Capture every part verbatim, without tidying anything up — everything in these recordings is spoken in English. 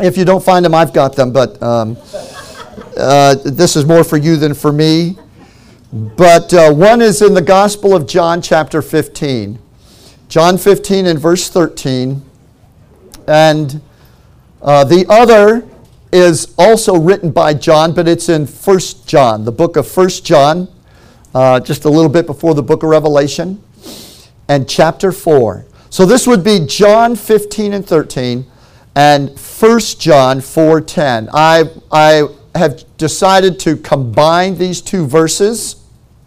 If you don't find them, I've got them, but um, uh, this is more for you than for me. But uh, one is in the Gospel of John, chapter fifteen. John fifteen and verse thirteen. And uh, the other is also written by John, but it's in First John, the book of First John, uh, just a little bit before the book of Revelation, and chapter four. So this would be John fifteen and thirteen, and First John four ten. I, I have decided to combine these two verses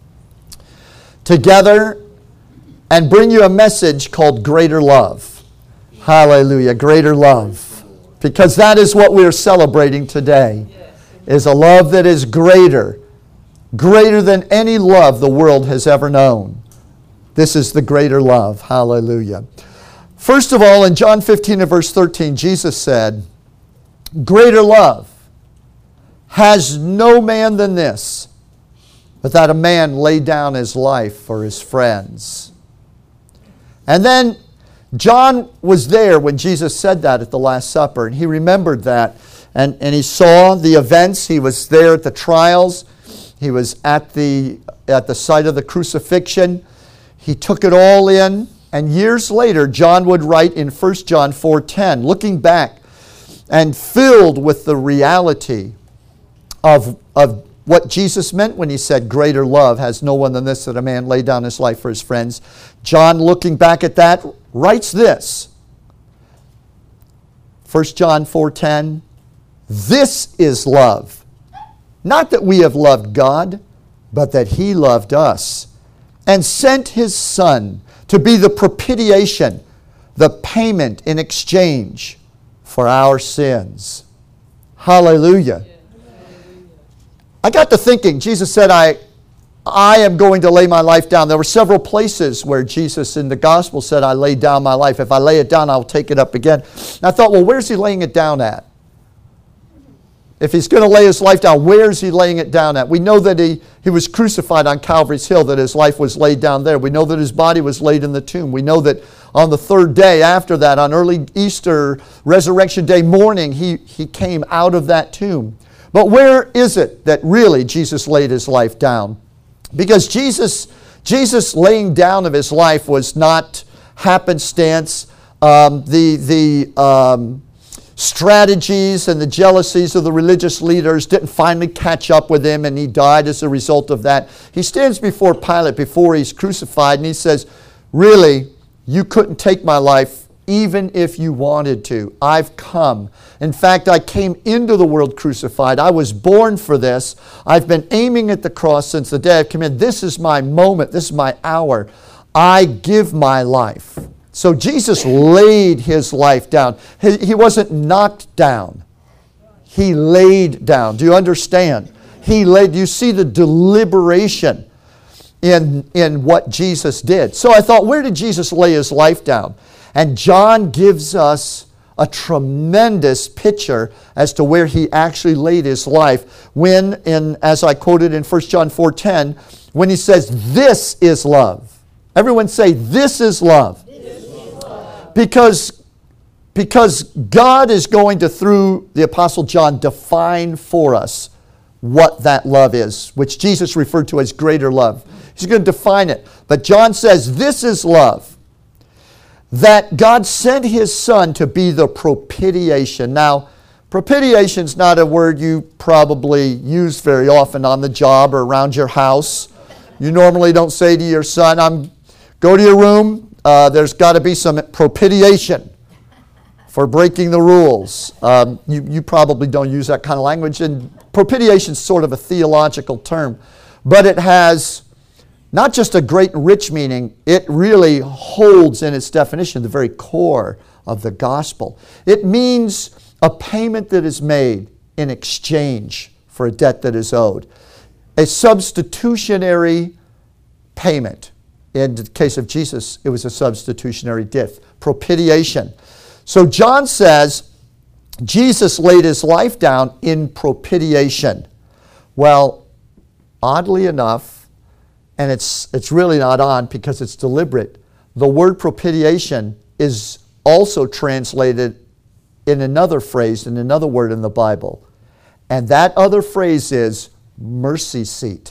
together and bring you a message called Greater Love. Hallelujah, greater love. Because that is what we are celebrating today, is a love that is greater, greater than any love the world has ever known. This is the greater love. Hallelujah. First of all, in John fifteen and verse thirteen, Jesus said, greater love has no man than this, but that a man lay down his life for his friends. And then John was there when Jesus said that at the Last Supper, and he remembered that. And, and he saw the events. He was there at the trials. He was at the, at the site of the crucifixion. He took it all in. And years later, John would write in First John four ten, looking back and filled with the reality of, of what Jesus meant when he said, greater love has no one than this, that a man lay down his life for his friends. John, looking back at that, writes this. First John four ten, this is love. Not that we have loved God, but that He loved us and sent His Son to be the propitiation, the payment in exchange for our sins. Hallelujah. I got to thinking, Jesus said, I, I am going to lay my life down. There were several places where Jesus in the gospel said, I lay down my life. If I lay it down, I'll take it up again. And I thought, well, where's He laying it down at? If He's going to lay His life down, where's He laying it down at? We know that he, he was crucified on Calvary's Hill, that His life was laid down there. We know that His body was laid in the tomb. We know that on the third day after that, on early Easter, Resurrection Day morning, He, he came out of that tomb. But where is it that really Jesus laid His life down? Because Jesus, Jesus laying down of His life was not happenstance. Um, the the um, strategies and the jealousies of the religious leaders didn't finally catch up with Him, and He died as a result of that. He stands before Pilate before He's crucified, and He says, really, you couldn't take my life even if you wanted to. I've come. In fact, I came into the world crucified. I was born for this. I've been aiming at the cross since the day I've come in. This is my moment. This is my hour. I give my life. So Jesus laid His life down. He, he wasn't knocked down. He laid down. Do you understand? He laid. You see the deliberation in, in what Jesus did. So I thought, where did Jesus lay His life down? And John gives us a tremendous picture as to where He actually laid His life when, in, as I quoted in First John four ten, when He says, this is love. Everyone say, this is love. This is love. Because, because God is going to, through the Apostle John, define for us what that love is, which Jesus referred to as greater love. He's going to define it. But John says, this is love, that God sent His Son to be the propitiation. Now, propitiation is not a word you probably use very often on the job or around your house. You normally don't say to your son, "I'm go to your room. Uh, there's got to be some propitiation for breaking the rules." Um, you, you probably don't use that kind of language. And propitiation is sort of a theological term, but it has not just a great and rich meaning, it really holds in its definition the very core of the gospel. It means a payment that is made in exchange for a debt that is owed. A substitutionary payment. In the case of Jesus, it was a substitutionary death. Propitiation. So John says Jesus laid His life down in propitiation. Well, oddly enough, and it's it's really not odd because it's deliberate, the word propitiation is also translated in another phrase, in another word in the Bible. And that other phrase is mercy seat.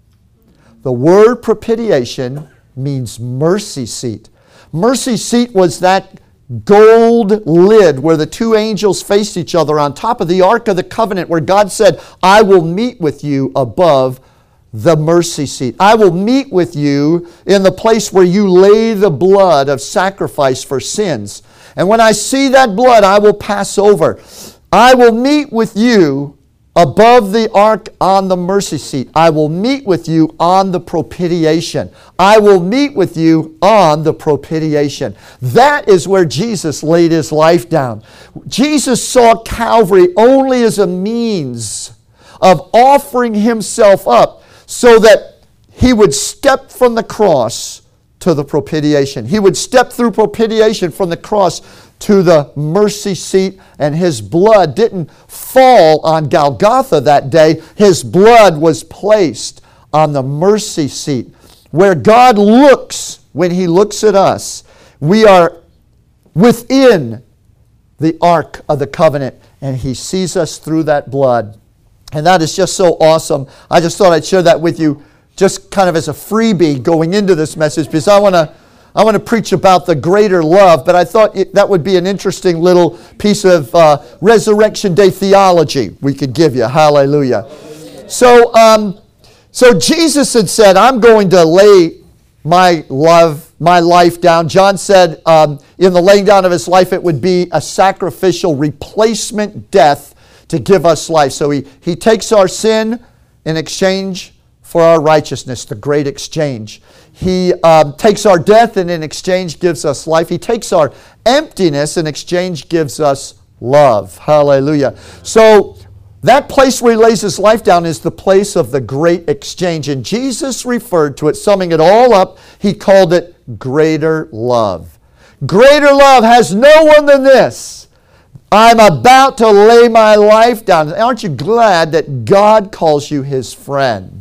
The word propitiation means mercy seat. Mercy seat was that gold lid where the two angels faced each other on top of the Ark of the Covenant, where God said, I will meet with you above the mercy seat. I will meet with you in the place where you lay the blood of sacrifice for sins. And when I see that blood, I will pass over. I will meet with you above the ark on the mercy seat. I will meet with you on the propitiation. I will meet with you on the propitiation. That is where Jesus laid his life down. Jesus saw Calvary only as a means of offering himself up so that he would step from the cross to the propitiation. He would step through propitiation from the cross to the mercy seat, and his blood didn't fall on Golgotha that day. His blood was placed on the mercy seat, where God looks when he looks at us. We are within the Ark of the Covenant, and he sees us through that blood. And that is just so awesome. I just thought I'd share that with you just kind of as a freebie going into this message, because I want to I want to preach about the greater love, but I thought it, that would be an interesting little piece of uh, Resurrection Day theology we could give you. Hallelujah. So, um, so Jesus had said, I'm going to lay my love, my life down. John said um, in the laying down of his life, it would be a sacrificial replacement death to give us life. So he, he takes our sin in exchange for our righteousness, the great exchange. He um, takes our death and in exchange gives us life. He takes our emptiness and in exchange gives us love. Hallelujah. So that place where he lays his life down is the place of the great exchange. And Jesus referred to it, summing it all up, he called it greater love. Greater love has no one than this. I'm about to lay my life down. Aren't you glad that God calls you his friend?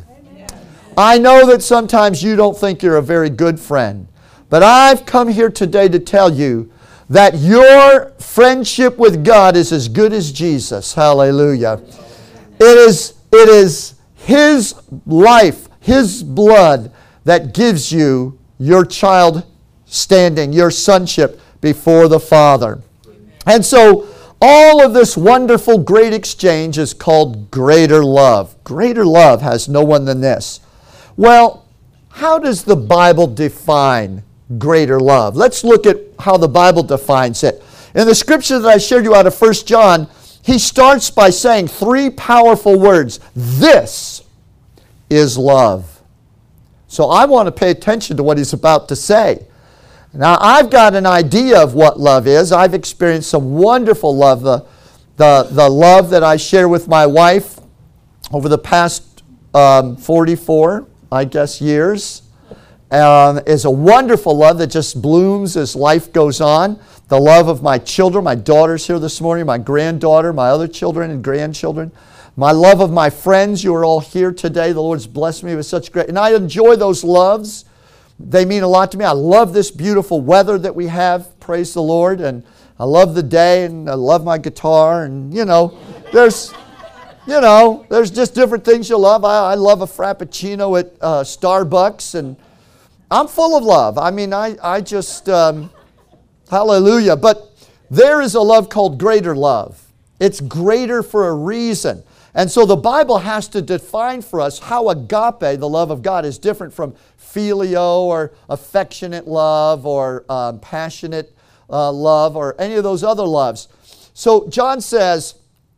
I know that sometimes you don't think you're a very good friend, but I've come here today to tell you that your friendship with God is as good as Jesus. Hallelujah. It is, it is his life, his blood that gives you your child standing, your sonship before the Father. And so all of this wonderful great exchange is called greater love. Greater love has no one than this. Well, how does the Bible define greater love? Let's look at how the Bible defines it. In the scripture that I shared you out of First John, he starts by saying three powerful words. This is love. So I want to pay attention to what he's about to say. Now, I've got an idea of what love is. I've experienced some wonderful love. The, the, the love that I share with my wife over the past um, forty-four I guess, years, um, is a wonderful love that just blooms as life goes on. The love of my children, my daughter's here this morning, my granddaughter, my other children and grandchildren. My love of my friends, you are all here today. The Lord's blessed me with such great, and I enjoy those loves. They mean a lot to me. I love this beautiful weather that we have, praise the Lord, and I love the day, and I love my guitar, and you know, there's... You know, there's just different things you love. I, I love a Frappuccino at uh, Starbucks, and I'm full of love. I mean, I, I just, um, hallelujah. But there is a love called greater love. It's greater for a reason. And so the Bible has to define for us how agape, the love of God, is different from phileo or affectionate love or um, passionate uh, love or any of those other loves. So John says,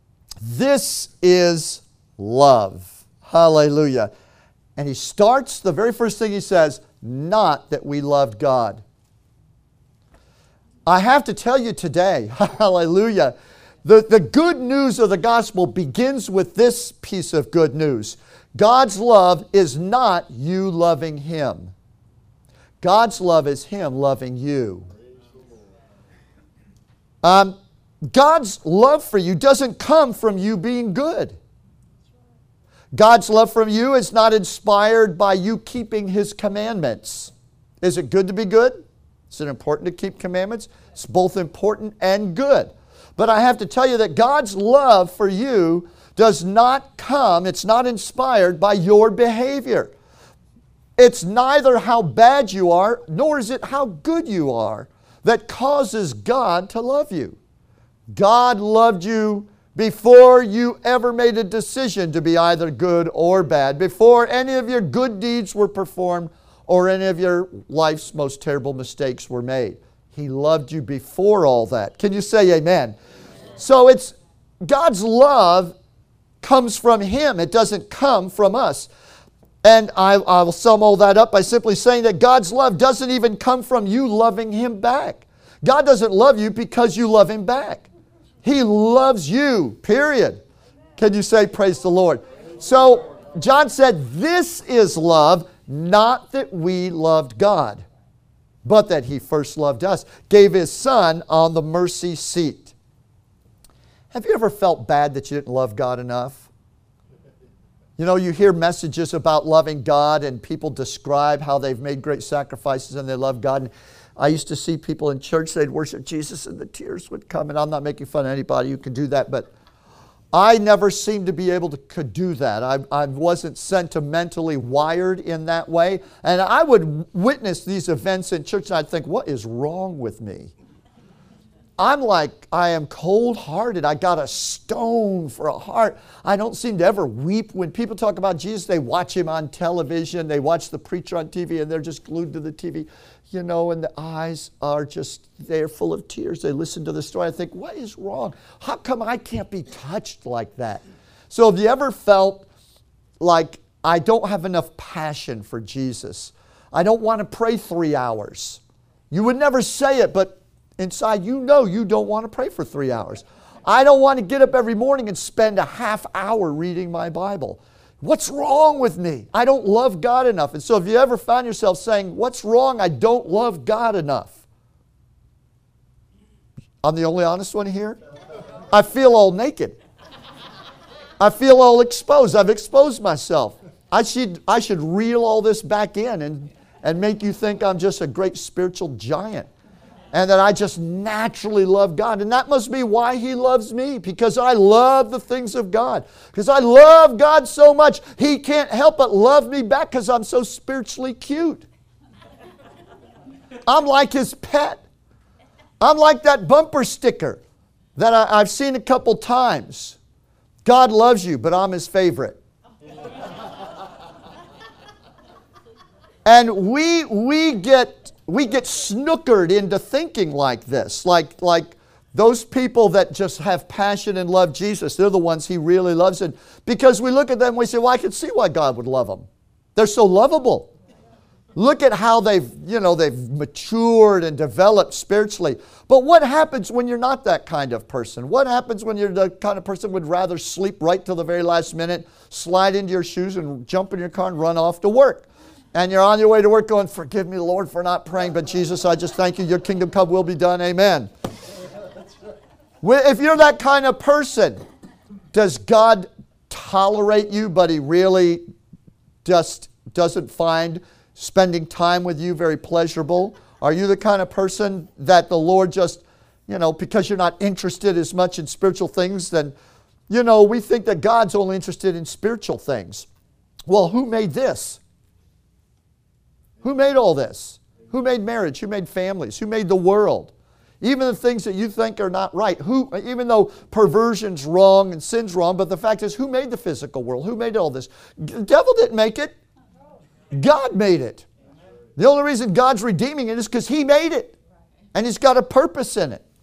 this is love. Hallelujah. And he starts, the very first thing he says, not that we loved God. I have to tell you today, hallelujah, the, the good news of the gospel begins with this piece of good news. God's love is not you loving him. God's love is him loving you. Um, God's love for you doesn't come from you being good. God's love for you is not inspired by you keeping his commandments. Is it good to be good? Is it important to keep commandments? It's both important and good. But I have to tell you that God's love for you does not come, it's not inspired by your behavior. It's neither how bad you are, nor is it how good you are that causes God to love you. God loved you before you ever made a decision to be either good or bad, before any of your good deeds were performed or any of your life's most terrible mistakes were made. He loved you before all that. Can you say amen? So it's God's love comes from Him. It doesn't come from us. And I, I will sum all that up by simply saying that God's love doesn't even come from you loving Him back. God doesn't love you because you love Him back. He loves you, period. Can you say praise the Lord? So John said, this is love, not that we loved God, but that He first loved us, gave His Son on the mercy seat. Have you ever felt bad that you didn't love God enough? You know, you hear messages about loving God and people describe how they've made great sacrifices and they love God. And I used to see people in church, they'd worship Jesus and the tears would come. And I'm not making fun of anybody who can do that, but I never seemed to be able to could do that. I, I wasn't sentimentally wired in that way. And I would witness these events in church and I'd think, what is wrong with me? I'm like, I am cold-hearted. I got a stone for a heart. I don't seem to ever weep. When people talk about Jesus, they watch Him on television. They watch the preacher on T V and they're just glued to the T V. You know, and the eyes are just, they're full of tears. They listen to the story. I think, what is wrong? How come I can't be touched like that? So have you ever felt like, I don't have enough passion for Jesus? I don't want to pray three hours. You would never say it, but inside you know you don't want to pray for three hours. I don't want to get up every morning and spend a half hour reading my Bible. What's wrong with me? I don't love God enough. And so if you ever found yourself saying, what's wrong? I don't love God enough. I'm the only honest one here. I feel all naked. I feel all exposed. I've exposed myself. I should, I should reel all this back in and, and make you think I'm just a great spiritual giant. And that I just naturally love God. And that must be why He loves me. Because I love the things of God. Because I love God so much, He can't help but love me back because I'm so spiritually cute. I'm like His pet. I'm like that bumper sticker that I, I've seen a couple times. God loves you, but I'm His favorite. And we, we get... We get snookered into thinking like this, like, like those people that just have passion and love Jesus, they're the ones He really loves. And because we look at them, we say, well, I can see why God would love them. They're so lovable. Look at how they've, you know, they've matured and developed spiritually. But what happens when you're not that kind of person? What happens when you're the kind of person who would rather sleep right till the very last minute, slide into your shoes and jump in your car and run off to work? And you're on your way to work going, forgive me, Lord, for not praying, but Jesus, I just thank you. Your kingdom come will be done. Amen. If you're that kind of person, does God tolerate you, but He really just doesn't find spending time with you very pleasurable? Are you the kind of person that the Lord just, you know, because you're not interested as much in spiritual things, then, you know, we think that God's only interested in spiritual things. Well, who made this? Who made all this? Who made marriage? Who made families? Who made the world? Even the things that you think are not right. Who, even though perversion's wrong and sin's wrong, but the fact is, who made the physical world? Who made all this? The devil didn't make it. God made it. The only reason God's redeeming it is because He made it. And He's got a purpose in it.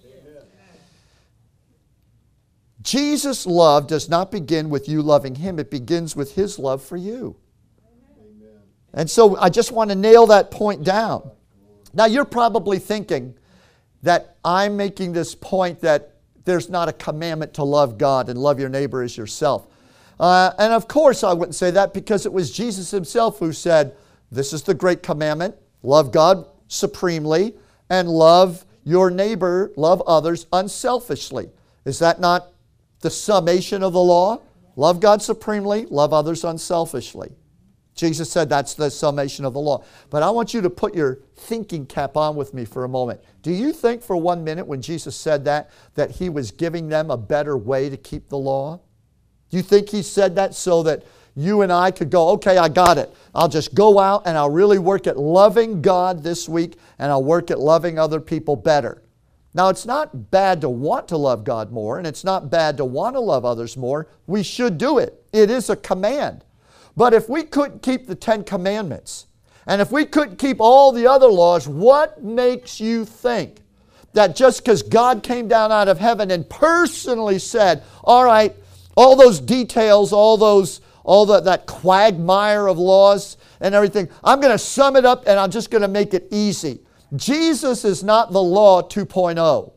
Jesus' love does not begin with you loving Him. It begins with His love for you. And so I just want to nail that point down. Now you're probably thinking that I'm making this point that there's not a commandment to love God and love your neighbor as yourself. Uh, and of course I wouldn't say that because it was Jesus Himself who said, this is the great commandment, love God supremely and love your neighbor, love others unselfishly. Is that not the summation of the law? Love God supremely, love others unselfishly. Jesus said that's the summation of the law. But I want you to put your thinking cap on with me for a moment. Do you think for one minute when Jesus said that, that he was giving them a better way to keep the law? Do you think he said that so that you and I could go, okay, I got it. I'll just go out and I'll really work at loving God this week and I'll work at loving other people better. Now, it's not bad to want to love God more and it's not bad to want to love others more. We should do it. It is a command. But if we couldn't keep the Ten Commandments, and if we couldn't keep all the other laws, what makes you think that just because God came down out of heaven and personally said, all right, all those details, all those, all the, that quagmire of laws and everything, I'm going to sum it up and I'm just going to make it easy. Jesus is not the law two point oh.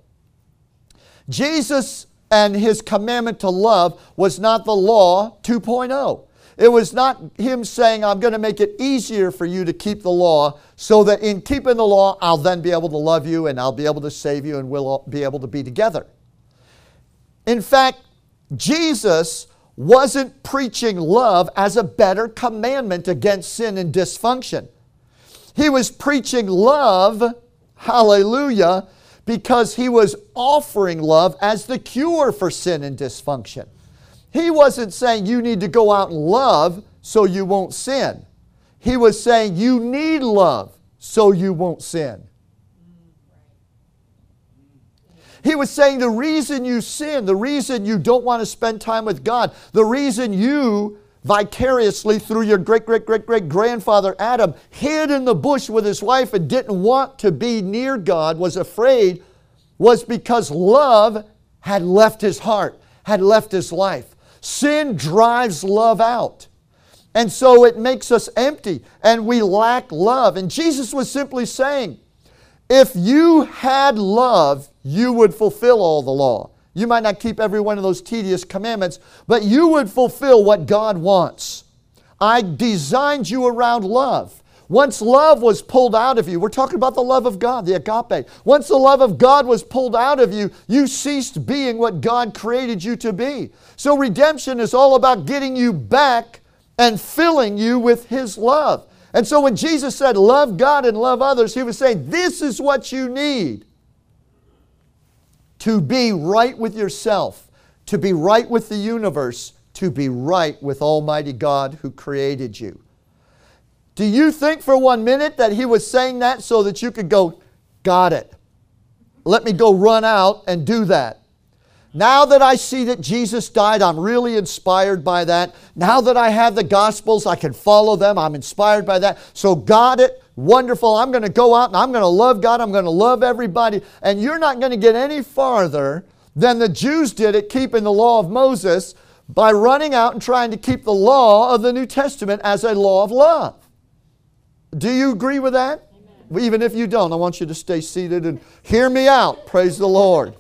Jesus and his commandment to love was not the law two point oh. It was not him saying, I'm going to make it easier for you to keep the law so that in keeping the law, I'll then be able to love you and I'll be able to save you and we'll be able to be together. In fact, Jesus wasn't preaching love as a better commandment against sin and dysfunction. He was preaching love, hallelujah, because he was offering love as the cure for sin and dysfunction. He wasn't saying you need to go out and love so you won't sin. He was saying you need love so you won't sin. He was saying the reason you sin, the reason you don't want to spend time with God, the reason you vicariously through your great-great-great-great-grandfather Adam hid in the bush with his wife and didn't want to be near God, was afraid, was because love had left his heart, had left his life. Sin drives love out. And so it makes us empty and we lack love. And Jesus was simply saying, if you had love, you would fulfill all the law. You might not keep every one of those tedious commandments, but you would fulfill what God wants. I designed you around love. Once love was pulled out of you, we're talking about the love of God, the agape. Once the love of God was pulled out of you, you ceased being what God created you to be. So redemption is all about getting you back and filling you with His love. And so when Jesus said, love God and love others, He was saying, this is what you need to be right with yourself, to be right with the universe, to be right with Almighty God who created you. Do you think for one minute that He was saying that so that you could go, got it. Let me go run out and do that. Now that I see that Jesus died, I'm really inspired by that. Now that I have the Gospels, I can follow them. I'm inspired by that. So got it. Wonderful. I'm going to go out and I'm going to love God. I'm going to love everybody. And you're not going to get any farther than the Jews did at keeping the law of Moses by running out and trying to keep the law of the New Testament as a law of love. Do you agree with that? Amen. Even if you don't, I want you to stay seated and hear me out. Praise the Lord.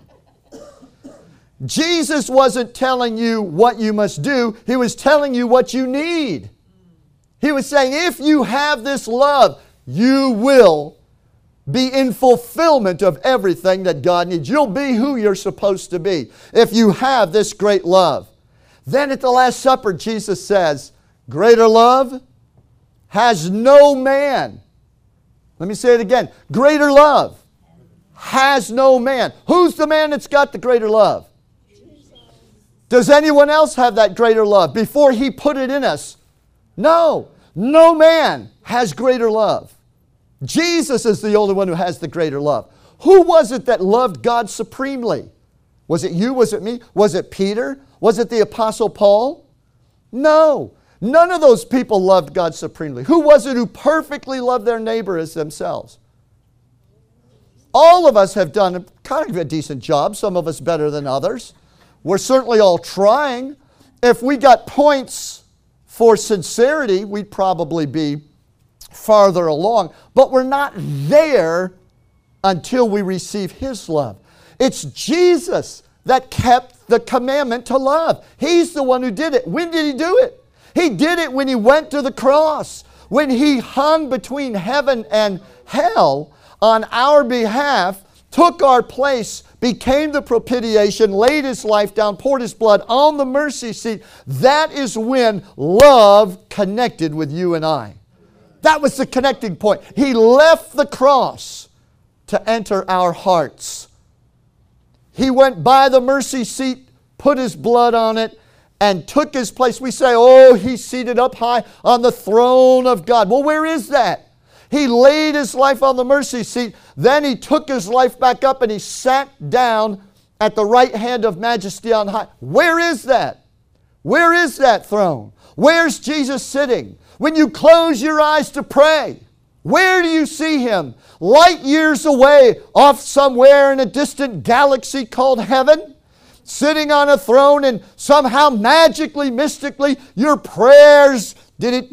Jesus wasn't telling you what you must do. He was telling you what you need. He was saying, if you have this love, you will be in fulfillment of everything that God needs. You'll be who you're supposed to be if you have this great love. Then at the Last Supper, Jesus says, greater love has no man. Let me say it again. Greater love has no man. Who's the man that's got the greater love? Jesus. Does anyone else have that greater love before He put it in us? No. No man has greater love. Jesus is the only one who has the greater love. Who was it that loved God supremely? Was it you? Was it me? Was it Peter? Was it the Apostle Paul? No. None of those people loved God supremely. Who was it who perfectly loved their neighbor as themselves? All of us have done a, kind of a decent job, some of us better than others. We're certainly all trying. If we got points for sincerity, we'd probably be farther along. But we're not there until we receive His love. It's Jesus that kept the commandment to love. He's the one who did it. When did He do it? He did it when He went to the cross, when He hung between heaven and hell on our behalf took our place, became the propitiation, laid his life down, poured his blood on the mercy seat. That is when love connected with you and I. That was the connecting point. He left the cross to enter our hearts. He went by the mercy seat, put his blood on it, and took his place. We say, oh, he's seated up high on the throne of God. Well, where is that? He laid his life on the mercy seat. Then he took his life back up and he sat down at the right hand of majesty on high. Where is that? Where is that throne? Where's Jesus sitting? When you close your eyes to pray, where do you see him? Light years away, off somewhere in a distant galaxy called heaven? Sitting on a throne, and somehow magically, mystically, your prayers get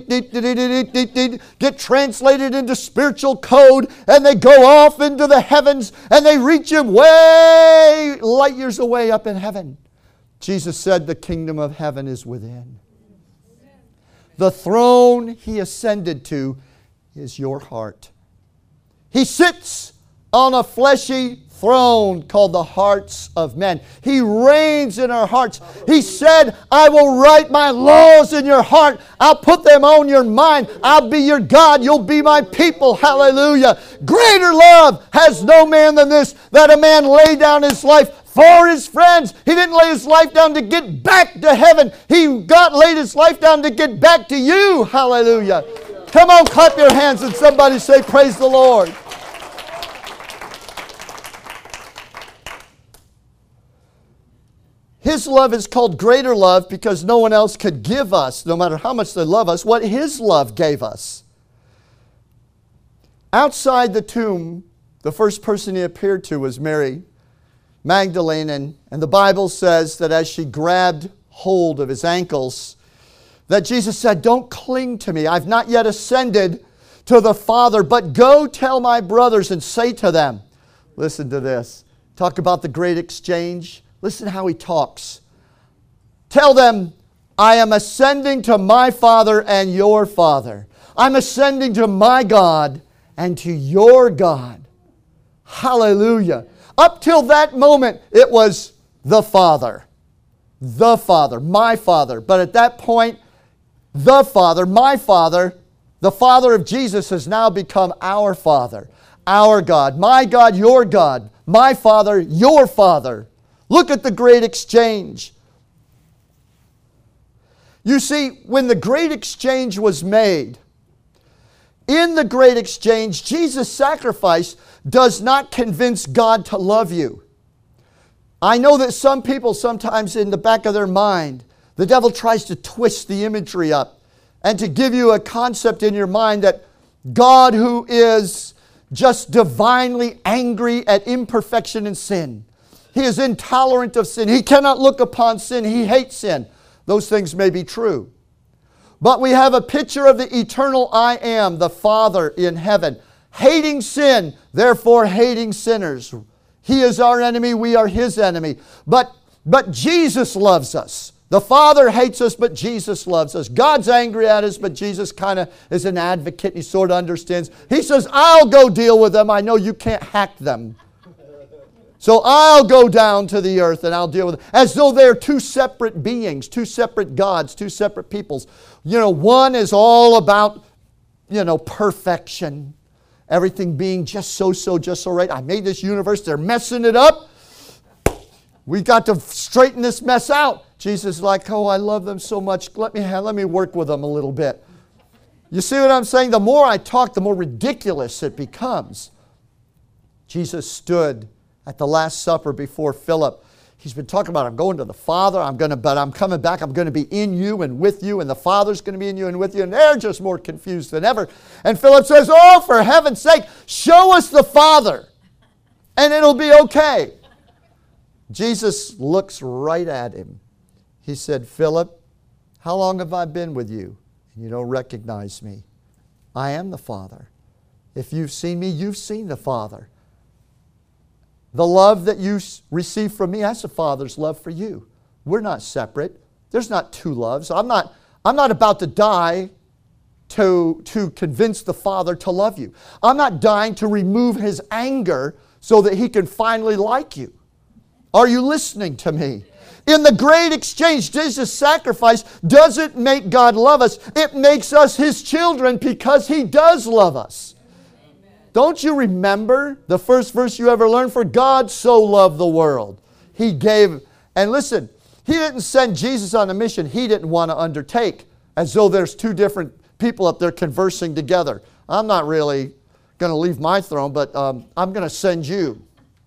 translated into spiritual code, and they go off into the heavens, and they reach him way light years away up in heaven. Jesus said the kingdom of heaven is within. The throne he ascended to is your heart. He sits on a fleshy throne called the hearts of men. He reigns in our hearts. He said, I will write my laws in your heart. I'll put them on your mind. I'll be your God. You'll be my people. Hallelujah. Greater love has no man than this, that a man lay down his life for his friends. He didn't lay his life down to get back to heaven. He God laid his life down to get back to you. Hallelujah. Come on, clap your hands and somebody say, praise the Lord. His love is called greater love because no one else could give us, no matter how much they love us, what his love gave us. Outside the tomb, the first person he appeared to was Mary Magdalene, and, and the Bible says that as she grabbed hold of his ankles, that Jesus said, don't cling to me. I've not yet ascended to the Father, but go tell my brothers and say to them. Listen to this. Talk about the great exchange. Listen how he talks. Tell them, I am ascending to my Father and your Father. I'm ascending to my God and to your God. Hallelujah. Up till that moment, it was the Father. The Father, my Father. But at that point, the Father, my Father, the Father of Jesus has now become our Father, our God. My God, your God. My Father, your Father. Look at the great exchange. You see, when the great exchange was made, in the great exchange, Jesus' sacrifice does not convince God to love you. I know that some people sometimes in the back of their mind, the devil tries to twist the imagery up and to give you a concept in your mind that God, who is just divinely angry at imperfection and sin, he is intolerant of sin. He cannot look upon sin. He hates sin. Those things may be true. But we have a picture of the eternal I Am, the Father in heaven, hating sin, therefore hating sinners. He is our enemy, we are his enemy. But, but Jesus loves us. The Father hates us, but Jesus loves us. God's angry at us, but Jesus kind of is an advocate. He sort of understands. He says, I'll go deal with them. I know you can't hack them. So I'll go down to the earth and I'll deal with it. As though they're two separate beings, two separate gods, two separate peoples. You know, one is all about, you know, perfection. Everything being just so, so, just so right. I made this universe. They're messing it up. We got to straighten this mess out. Jesus is like, oh, I love them so much. Let me, have, let me work with them a little bit. You see what I'm saying? The more I talk, the more ridiculous it becomes. Jesus stood at the Last Supper before Philip. He's been talking about, I'm going to the Father, I'm going to, but I'm coming back, I'm going to be in you and with you, and the Father's going to be in you and with you, and they're just more confused than ever. And Philip says, oh, for heaven's sake, show us the Father, and it'll be okay. Jesus looks right at him. He said, Philip, how long have I been with you? And you don't recognize me. I am the Father. If you've seen me, you've seen the Father. The love that you receive from me, that's the Father's love for you. We're not separate. There's not two loves. I'm not, I'm not about to die to, to convince the Father to love you. I'm not dying to remove his anger so that He can finally like you. Are you listening to me? In the great exchange, Jesus' sacrifice doesn't make God love us. It makes us His children because He does love us. Amen. Don't you remember the first verse you ever learned? For God so loved the world. He gave, and listen, He didn't send Jesus on a mission He didn't want to undertake, as though there's two different people up there conversing together. I'm not really going to leave my throne, but um, I'm going to send you.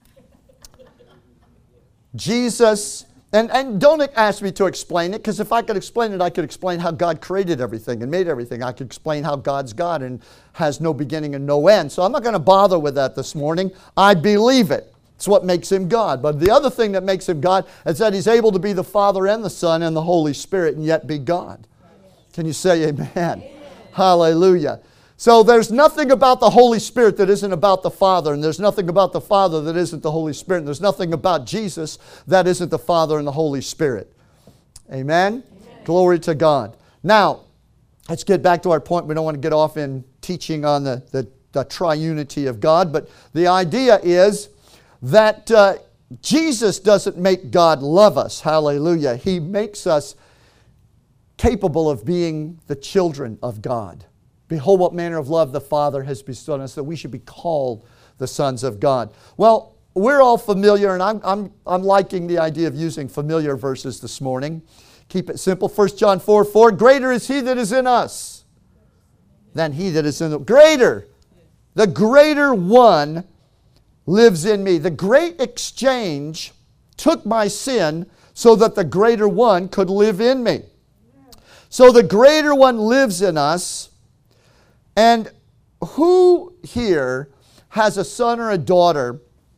Jesus, and, and don't ask me to explain it, because if I could explain it, I could explain how God created everything and made everything. I could explain how God's God and has no beginning and no end. So I'm not going to bother with that this morning. I believe it. It's what makes Him God. But the other thing that makes Him God is that He's able to be the Father and the Son and the Holy Spirit and yet be God. Can you say amen? Amen. Hallelujah. So there's nothing about the Holy Spirit that isn't about the Father, and there's nothing about the Father that isn't the Holy Spirit, and there's nothing about Jesus that isn't the Father and the Holy Spirit. Amen? Amen. Glory to God. Now, let's get back to our point. We don't want to get off in teaching on the, the, the triunity of God, but the idea is that uh, Jesus doesn't make God love us. Hallelujah. He makes us capable of being the children of God. Behold, what manner of love the Father has bestowed on us, that we should be called the sons of God. Well, we're all familiar, and I'm, I'm, I'm liking the idea of using familiar verses this morning. Keep it simple. First John four four, greater is He that is in us than he that is in the... Greater! The greater one lives in me. The great exchange took my sin so that the greater one could live in me. So the greater one lives in us. And who here has a son or a daughter,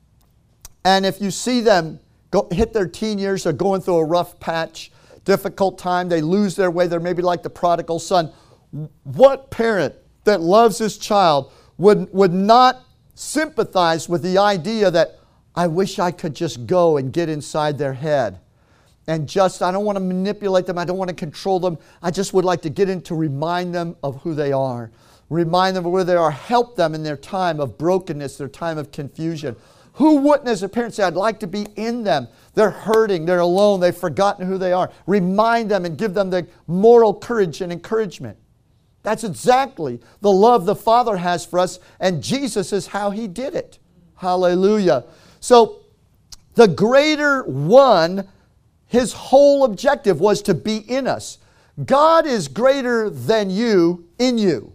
and if you see them go, hit their teen years, they're going through a rough patch, difficult time, they lose their way, they're maybe like the prodigal son. What parent that loves his child would, would not sympathize with the idea that, I wish I could just go and get inside their head and just, I don't want to manipulate them, I don't want to control them, I just would like to get in to remind them of who they are. Remind them of where they are. Help them in their time of brokenness, their time of confusion. Who wouldn't, as a parent, say, I'd like to be in them? They're hurting. They're alone. They've forgotten who they are. Remind them and give them the moral courage and encouragement. That's exactly the love the Father has for us, and Jesus is how He did it. Hallelujah. So, the greater one, His whole objective was to be in us. God is greater than you in you.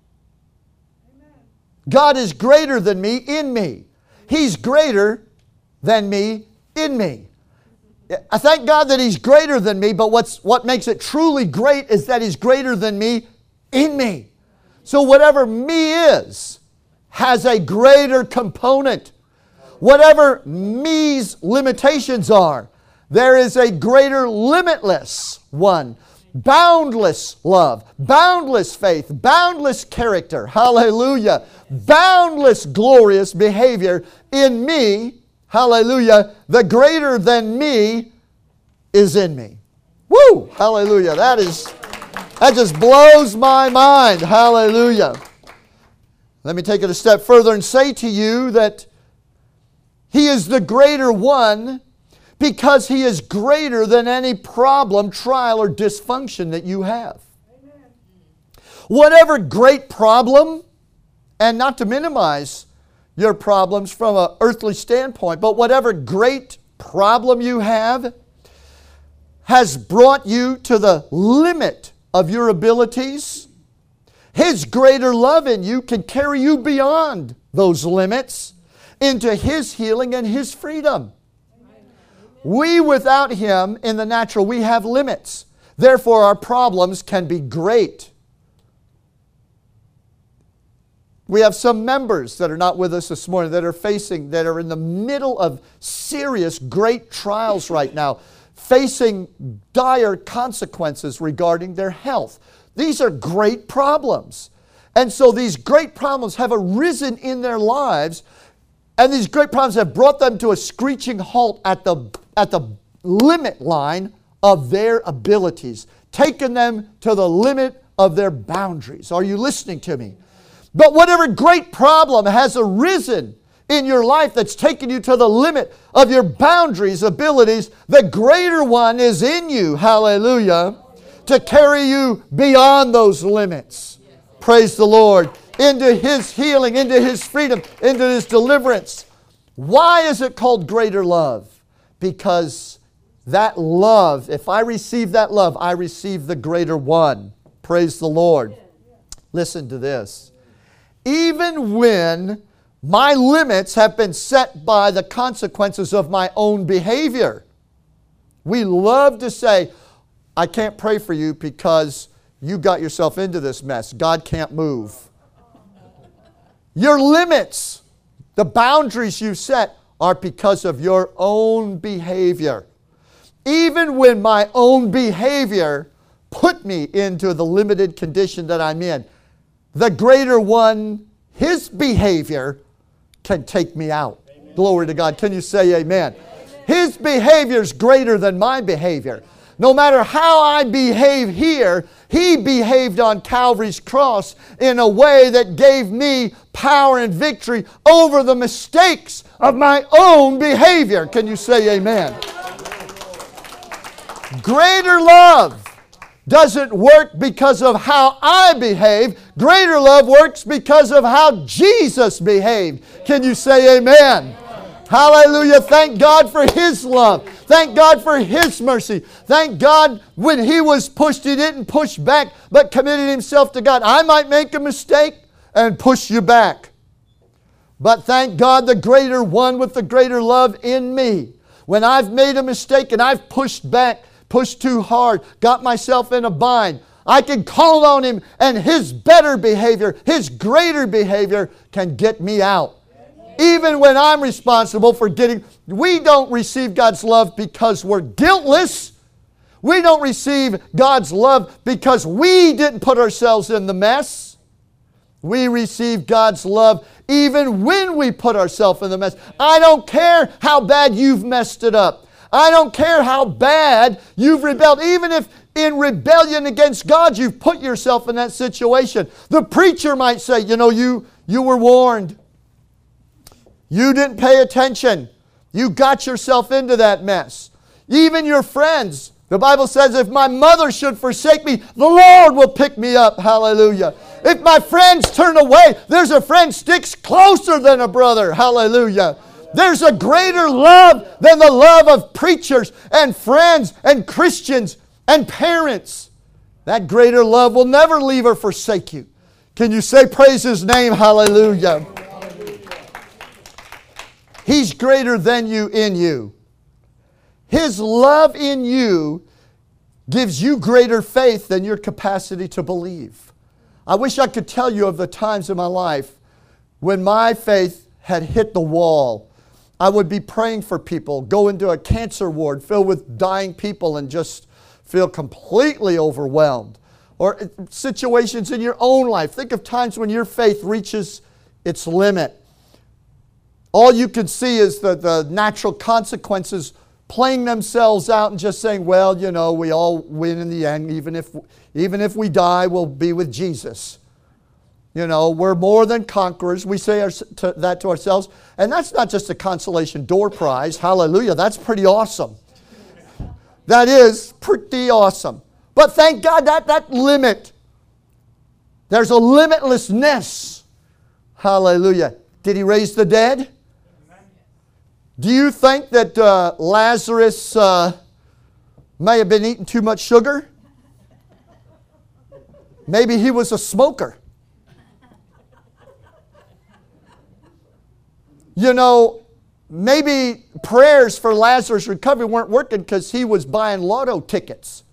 God is greater than me in me. He's greater than me in me. I thank God that He's greater than me, but what's, what makes it truly great is that He's greater than me in me. So whatever me is has a greater component. Whatever me's limitations are, there is a greater limitless one. Boundless love, boundless faith, boundless character, hallelujah, boundless glorious behavior in me, hallelujah, the greater than me is in me. Woo, hallelujah, that is, that just blows my mind, hallelujah. Let me take it a step further and say to you that He is the greater one because He is greater than any problem, trial, or dysfunction that you have. Amen. Whatever great problem, and not to minimize your problems from an earthly standpoint, but whatever great problem you have has brought you to the limit of your abilities, His greater love in you can carry you beyond those limits into His healing and His freedom. We, without Him, in the natural, we have limits. Therefore, our problems can be great. We have some members that are not with us this morning that are facing, that are in the middle of serious, great trials right now, facing dire consequences regarding their health. These are great problems. And so these great problems have arisen in their lives, and these great problems have brought them to a screeching halt at the at the limit line of their abilities, taken them to the limit of their boundaries. Are you listening to me? But whatever great problem has arisen in your life that's taken you to the limit of your boundaries, abilities, the greater one is in you, hallelujah, to carry you beyond those limits. Praise the Lord. Into His healing, into His freedom, into His deliverance. Why is it called greater love? Because that love, if I receive that love, I receive the greater one. Praise the Lord. Listen to this. Even when my limits have been set by the consequences of my own behavior. We love to say, I can't pray for you because you got yourself into this mess. God can't move. Your limits, the boundaries you set, are because of your own behavior. Even when my own behavior put me into the limited condition that I'm in, the greater one, His behavior, can take me out. Amen. Glory to God. Can you say amen? Amen. His behavior is greater than my behavior. No matter how I behave here, He behaved on Calvary's cross in a way that gave me power and victory over the mistakes of my own behavior. Can you say amen? Greater love doesn't work because of how I behave. Greater love works because of how Jesus behaved. Can you say amen? Hallelujah. Thank God for His love. Thank God for His mercy. Thank God when He was pushed, He didn't push back, but committed Himself to God. I might make a mistake and push you back. But thank God the greater one with the greater love in me. When I've made a mistake and I've pushed back, pushed too hard, got myself in a bind, I can call on Him and His better behavior, His greater behavior can get me out. Even when I'm responsible for getting, we don't receive God's love because we're guiltless. We don't receive God's love because we didn't put ourselves in the mess. We receive God's love even when we put ourselves in the mess. I don't care how bad you've messed it up. I don't care how bad you've rebelled. Even if in rebellion against God you've put yourself in that situation. The preacher might say, you know, you, you were warned. You didn't pay attention. You got yourself into that mess. Even your friends. The Bible says, if my mother should forsake me, the Lord will pick me up. Hallelujah. If my friends turn away, there's a friend sticks closer than a brother. Hallelujah. There's a greater love than the love of preachers and friends and Christians and parents. That greater love will never leave or forsake you. Can you say praise His name? Hallelujah. He's greater than you in you. His love in you gives you greater faith than your capacity to believe. I wish I could tell you of the times in my life when my faith had hit the wall. I would be praying for people, go into a cancer ward filled with dying people and just feel completely overwhelmed. Or situations in your own life. Think of times when your faith reaches its limit. All you can see is the, the natural consequences playing themselves out and just saying, well, you know, we all win in the end. Even if, even if we die, we'll be with Jesus. You know, we're more than conquerors. We say our, to, that to ourselves. And that's not just a consolation door prize. Hallelujah. That's pretty awesome. That is pretty awesome. But thank God that that limit, there's a limitlessness. Hallelujah. Did He raise the dead? Do you think that uh, Lazarus uh, may have been eating too much sugar? Maybe he was a smoker. You know, maybe prayers for Lazarus' recovery weren't working because he was buying lotto tickets.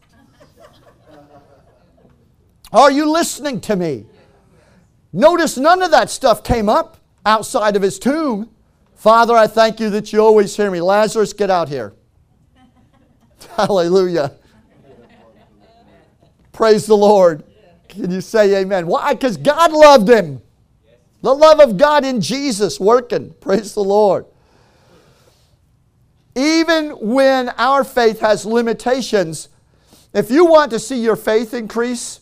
Are you listening to me? Notice none of that stuff came up outside of his tomb. Father, I thank you that you always hear me. Lazarus, get out here. Hallelujah. Praise the Lord. Can you say amen? Why? Because God loved him. The love of God in Jesus working. Praise the Lord. Even when our faith has limitations, if you want to see your faith increase,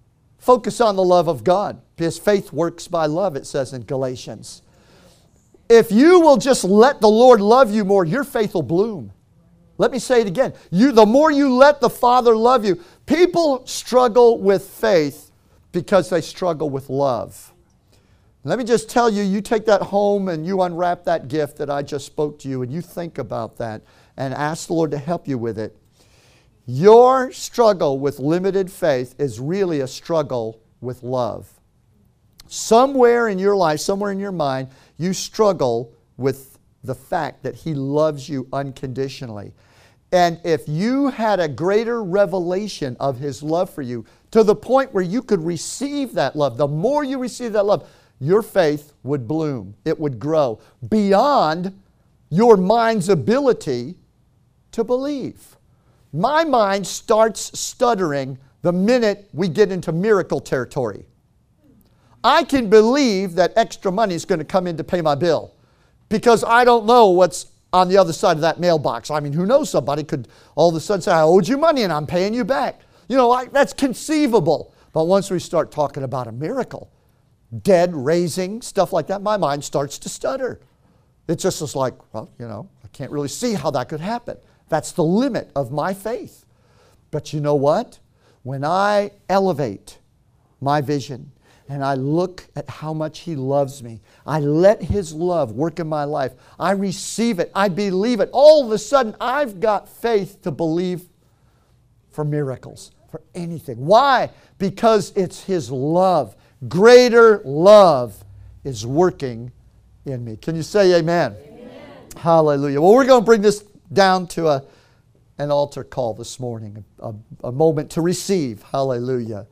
focus on the love of God. Because faith works by love, it says in Galatians. If you will just let the Lord love you more, your faith will bloom. Let me say it again. You, the more you let the Father love you, people struggle with faith because they struggle with love. Let me just tell you, you take that home and you unwrap that gift that I just spoke to you and you think about that and ask the Lord to help you with it. Your struggle with limited faith is really a struggle with love. Somewhere in your life, somewhere in your mind, you struggle with the fact that He loves you unconditionally. And if you had a greater revelation of His love for you, to the point where you could receive that love, the more you receive that love, your faith would bloom. It would grow beyond your mind's ability to believe. My mind starts stuttering the minute we get into miracle territory. I can believe that extra money is going to come in to pay my bill because I don't know what's on the other side of that mailbox. I mean, who knows? Somebody could all of a sudden say, I owed you money and I'm paying you back. You know, I, that's conceivable. But once we start talking about a miracle, dead raising, stuff like that, my mind starts to stutter. It just is like, well, you know, I can't really see how that could happen. That's the limit of my faith. But you know what? When I elevate my vision, and I look at how much He loves me, I let His love work in my life, I receive it, I believe it, all of a sudden I've got faith to believe for miracles, for anything. Why? Because it's His love. Greater love is working in me. Can you say amen? Amen. Hallelujah. Well, we're going to bring this down to a, an altar call this morning, a, a moment to receive. Hallelujah.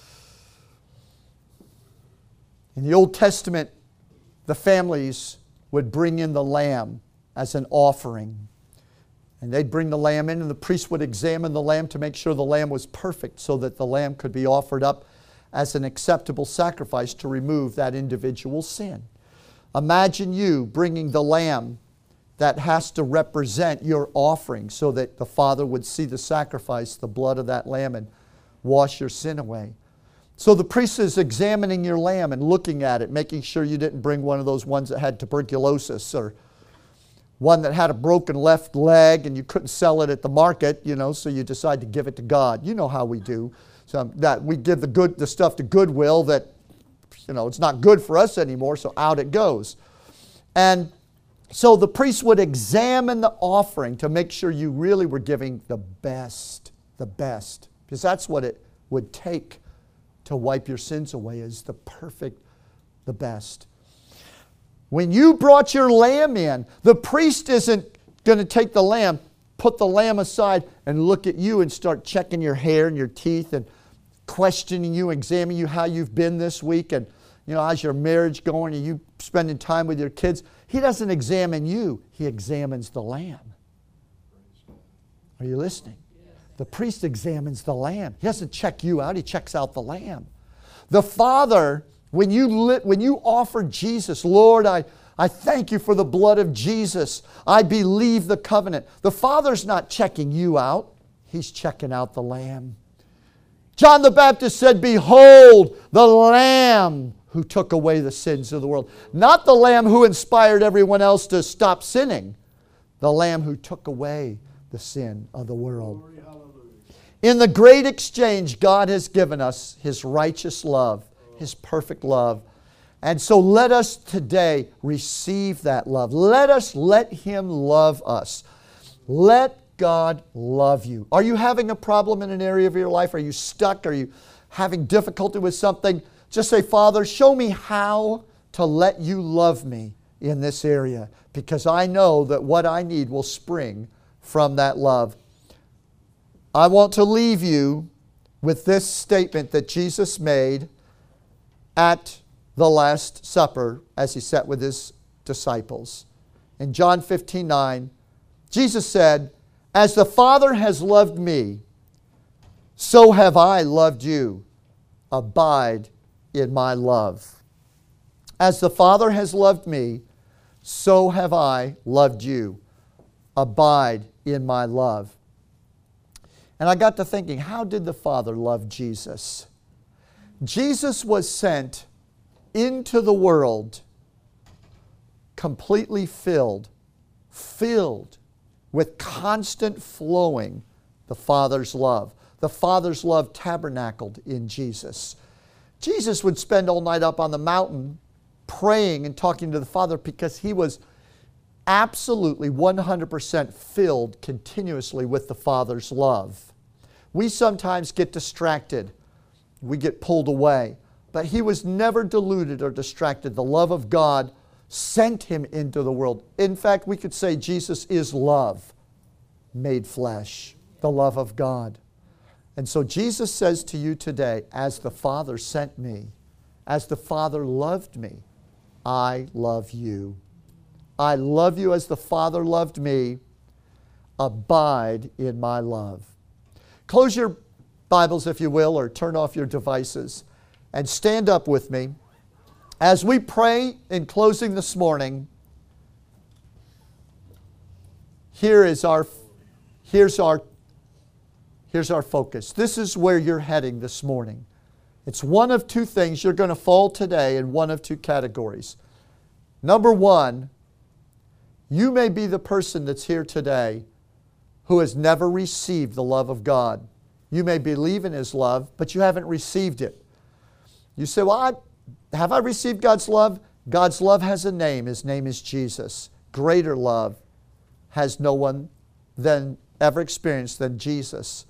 In the Old Testament, the families would bring in the lamb as an offering. And they'd bring the lamb in, and the priest would examine the lamb to make sure the lamb was perfect so that the lamb could be offered up as an acceptable sacrifice to remove that individual's sin. Imagine you bringing the lamb that has to represent your offering so that the Father would see the sacrifice, the blood of that lamb, and wash your sin away. So the priest is examining your lamb and looking at it, making sure you didn't bring one of those ones that had tuberculosis or one that had a broken left leg and you couldn't sell it at the market, you know, so you decide to give it to God. You know how we do. So that we give the good the stuff to Goodwill that, you know, it's not good for us anymore, so out it goes. And so the priest would examine the offering to make sure you really were giving the best, the best, because that's what it would take to wipe your sins away, is the perfect, the best. When you brought your lamb in, the priest isn't going to take the lamb, put the lamb aside, and look at you and start checking your hair and your teeth and questioning you, examining you how you've been this week, and you know, how's your marriage going? Are you spending time with your kids? He doesn't examine you. He examines the lamb. Are you listening? The priest examines the lamb. He doesn't check you out. He checks out the lamb. The Father, when you lit, when you offer Jesus, Lord, I, I thank you for the blood of Jesus. I believe the covenant. The Father's not checking you out. He's checking out the lamb. John the Baptist said, behold, the Lamb who took away the sins of the world. Not the Lamb who inspired everyone else to stop sinning. The Lamb who took away the sin of the world. In the great exchange, God has given us His righteous love, His perfect love. And so let us today receive that love. Let us let Him love us. Let God love you. Are you having a problem in an area of your life? Are you stuck? Are you having difficulty with something? Just say, Father, show me how to let you love me in this area, because I know that what I need will spring from that love. I want to leave you with this statement that Jesus made at the Last Supper as He sat with His disciples. In John fifteen nine, Jesus said, as the Father has loved me, so have I loved you. Abide in my love. As the Father has loved me, so have I loved you. Abide in my love. And I got to thinking, how did the Father love Jesus? Jesus was sent into the world completely filled, filled with constant flowing the Father's love. The Father's love tabernacled in Jesus. Jesus would spend all night up on the mountain praying and talking to the Father because He was absolutely one hundred percent filled continuously with the Father's love. We sometimes get distracted. We get pulled away. But He was never deluded or distracted. The love of God sent Him into the world. In fact, we could say Jesus is love made flesh, the love of God. And so Jesus says to you today, as the Father sent me, as the Father loved me, I love you. I love you as the Father loved me. Abide in my love. Close your Bibles, if you will, or turn off your devices and stand up with me. As we pray in closing this morning, here is our, here's our, here's our focus. This is where you're heading this morning. It's one of two things. You're going to fall today in one of two categories. Number one, you may be the person that's here today who has never received the love of God. You may believe in His love, but you haven't received it. You say, well, I, have I received God's love? God's love has a name. His name is Jesus. Greater love has no one than ever experienced than Jesus.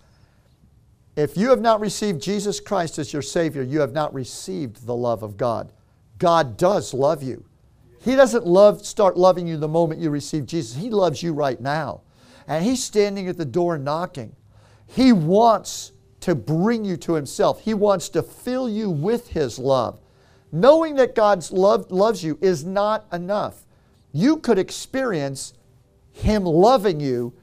If you have not received Jesus Christ as your Savior, you have not received the love of God. God does love you. He doesn't love start loving you the moment you receive Jesus. He loves you right now. And He's standing at the door knocking. He wants to bring you to Himself. He wants to fill you with His love. Knowing that God's love loves you is not enough. You could experience Him loving you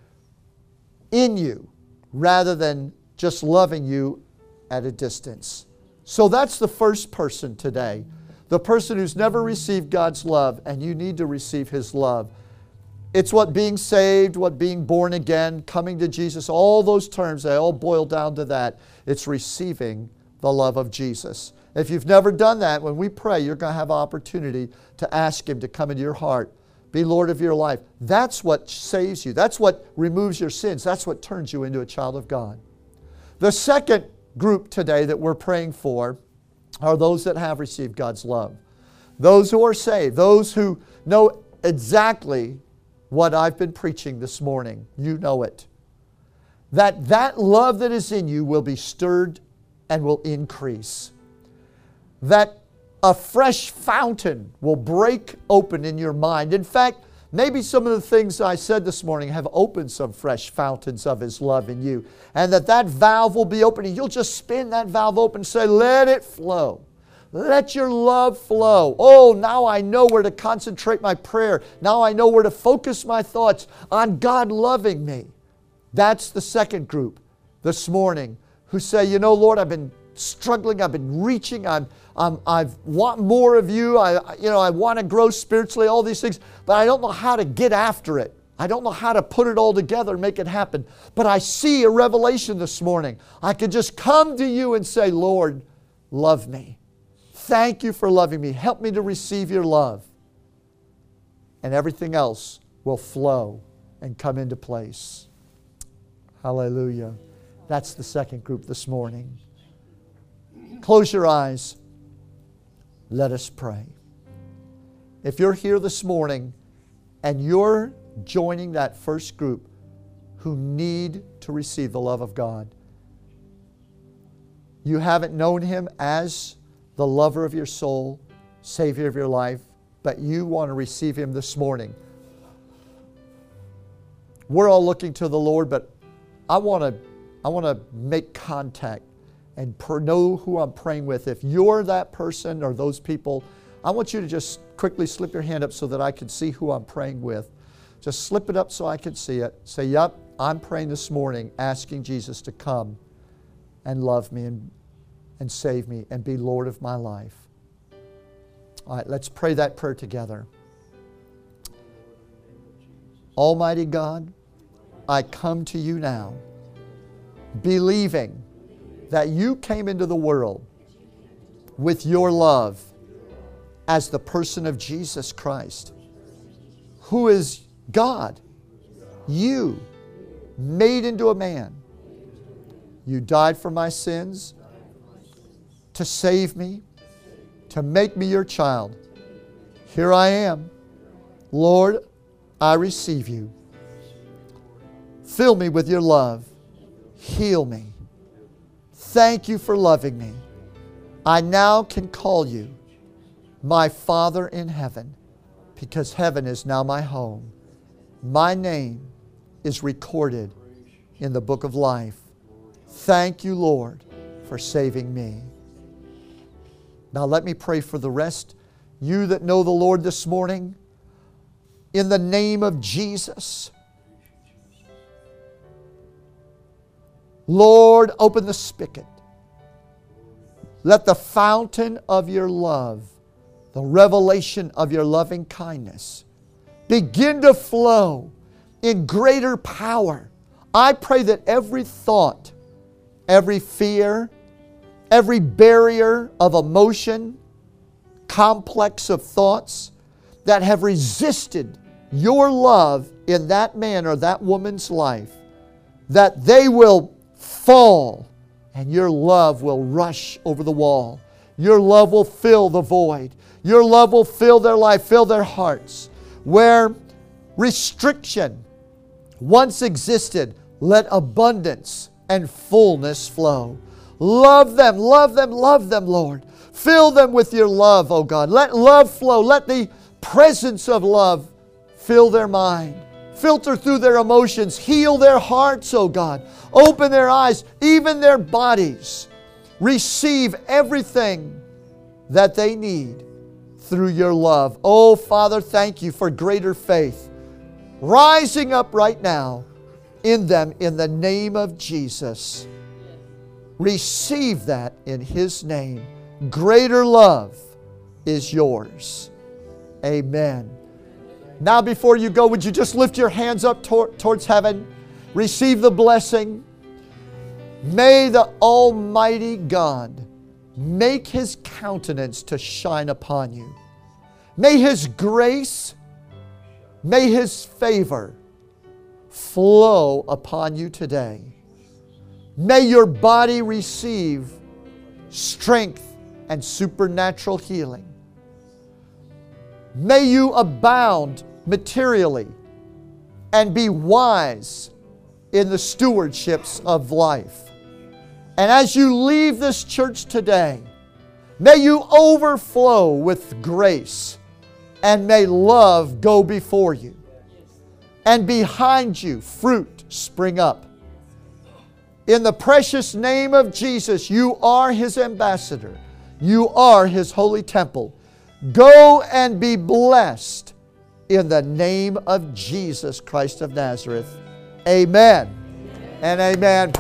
in you rather than just loving you at a distance. So that's the first person today. The person who's never received God's love, and you need to receive His love. It's what being saved, what being born again, coming to Jesus, all those terms, they all boil down to that. It's receiving the love of Jesus. If you've never done that, when we pray, you're going to have opportunity to ask Him to come into your heart, be Lord of your life. That's what saves you. That's what removes your sins. That's what turns you into a child of God. The second group today that we're praying for are those that have received God's love. Those who are saved. Those who know exactly what I've been preaching this morning. You know it. That that love that is in you will be stirred and will increase. That a fresh fountain will break open in your mind. In fact, maybe some of the things I said this morning have opened some fresh fountains of His love in you. And that that valve will be open and you'll just spin that valve open and say, let it flow. Let your love flow. Oh, now I know where to concentrate my prayer. Now I know where to focus my thoughts on God loving me. That's the second group this morning who say, you know, Lord, I've been struggling. I've been reaching. I'm, I'm, I want more of you. I, you know, I want to grow spiritually, all these things, but I don't know how to get after it. I don't know how to put it all together and make it happen. But I see a revelation this morning. I could just come to you and say, Lord, love me. Thank you for loving me. Help me to receive your love. And everything else will flow and come into place. Hallelujah. That's the second group this morning. Close your eyes. Let us pray. If you're here this morning and you're joining that first group who need to receive the love of God, you haven't known Him as the lover of your soul, Savior of your life, but you want to receive Him this morning. We're all looking to the Lord, but I want to I want to make contact and per- know who I'm praying with. If you're that person or those people, I want you to just quickly slip your hand up so that I can see who I'm praying with. Just slip it up so I can see it. Say, yep, I'm praying this morning, asking Jesus to come and love me and and save me and be Lord of my life. All right, let's pray that prayer together. Almighty God, I come to you now, believing that you came into the world with your love as the person of Jesus Christ. who is God, you, made into a man. You died for my sins to save me, to make me your child. Here I am. Lord, I receive you. Fill me with your love. Heal me. Thank you for loving me. I now can call you my Father in heaven, because heaven is now my home. My name is recorded in the book of life. Thank you, Lord, for saving me. Now let me pray for the rest. You that know the Lord this morning, in the name of Jesus, Lord, open the spigot. Let the fountain of your love, the revelation of your loving kindness, begin to flow in greater power. I pray that every thought, every fear, every barrier of emotion, complex of thoughts that have resisted your love in that man or that woman's life, that they will fall and your love will rush over the wall. Your love will fill the void. Your love will fill their life, fill their hearts. Where restriction once existed, let abundance and fullness flow. Love them, love them, love them, Lord. Fill them with your love, oh God. Let love flow. Let the presence of love fill their mind. Filter through their emotions. Heal their hearts, oh God. Open their eyes, even their bodies. Receive everything that they need through your love. Oh, Father, thank you for greater faith rising up right now in them in the name of Jesus. Receive that in His name. Greater love is yours. Amen. Now before you go, would you just lift your hands up tor- towards heaven? Receive the blessing. May the Almighty God make His countenance to shine upon you. May His grace, may His favor flow upon you today. May your body receive strength and supernatural healing. May you abound materially and be wise in the stewardships of life. And as you leave this church today, may you overflow with grace, and may love go before you. And behind you, fruit spring up. In the precious name of Jesus, you are His ambassador. You are His holy temple. Go and be blessed in the name of Jesus Christ of Nazareth. Amen, amen. And amen.